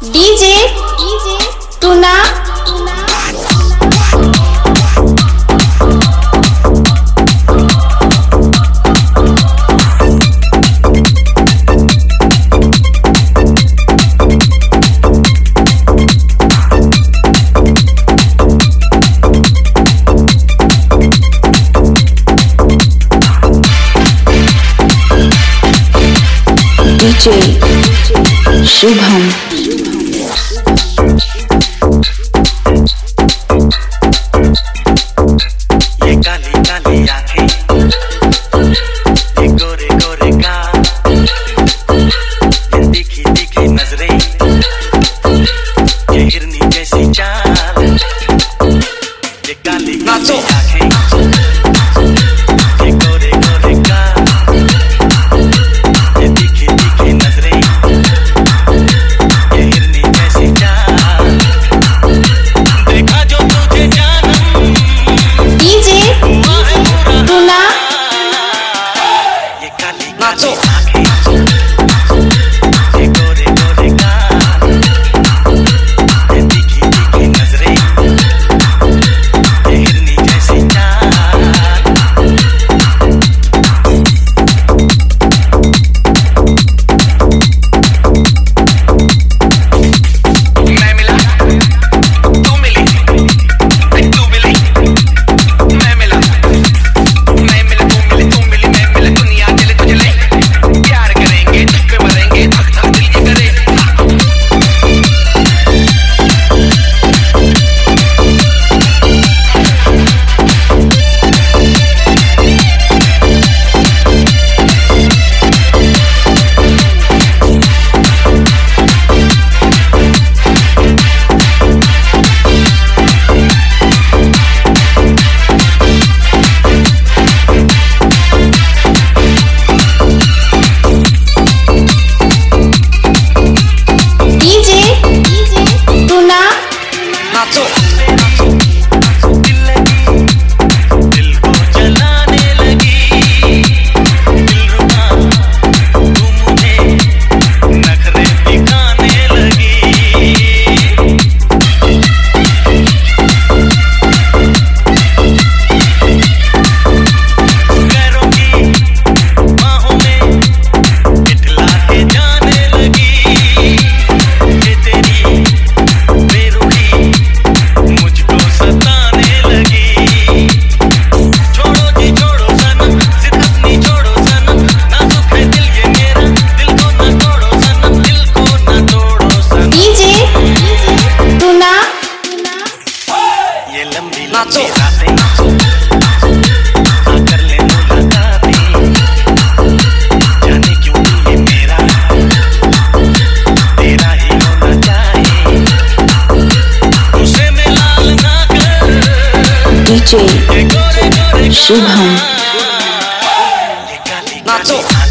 DJ tuna DJ Shubham ये काली काली आंखें, ये गोरे गोरे गाल, ये तीखी तीखी नजरें, ये हिरनी जैसी चाल, ये काली काली आंखें, ये गोरे गोरे गाल, ये तीखी तीखी नजरें, ये हिरनी जैसी चाल, देखा जो तुझे जानम डीजे टूना ये काली काली आंखें, ये गोरे गोरे गाल, ये तीखी तीखी नजरें, ये हिरनी जैसी चाल। मैं मिला, तू मिली, तू मिली, मैं मिला, मैं मिला, तू मिली, मैं मिला, दुनिया चले तुझे ले, प्यार करेंगे, तुझ पे मरेंगे, धक धक दिल ये करे। डीजे टूना नाचो दिल लगी, दिल को जलाने लगी, दिल रुका, तू मुझे नखरे दिखाने लगी, पैरों की बाहों में इठला के जाने लगी, ये तेरी बेरुखी मुझको सताने लगी। छोड़ो जी छोड़ो सनम, जिद अपनी छोड़ो सनम, नाजुक है दिल ये मेरा, दिल को ना तोड़ो सनम, दिल को ना तोड़ो सनम। डीजे टूना ये लंबी लंबी रातें आकर ले मुलाकातें, जाने क्यों दिल ये मेरा तेरा ही होना चाहे, उसे में लाल ना कर, डीजे ये गोरे गोरे शुभम ये काली काली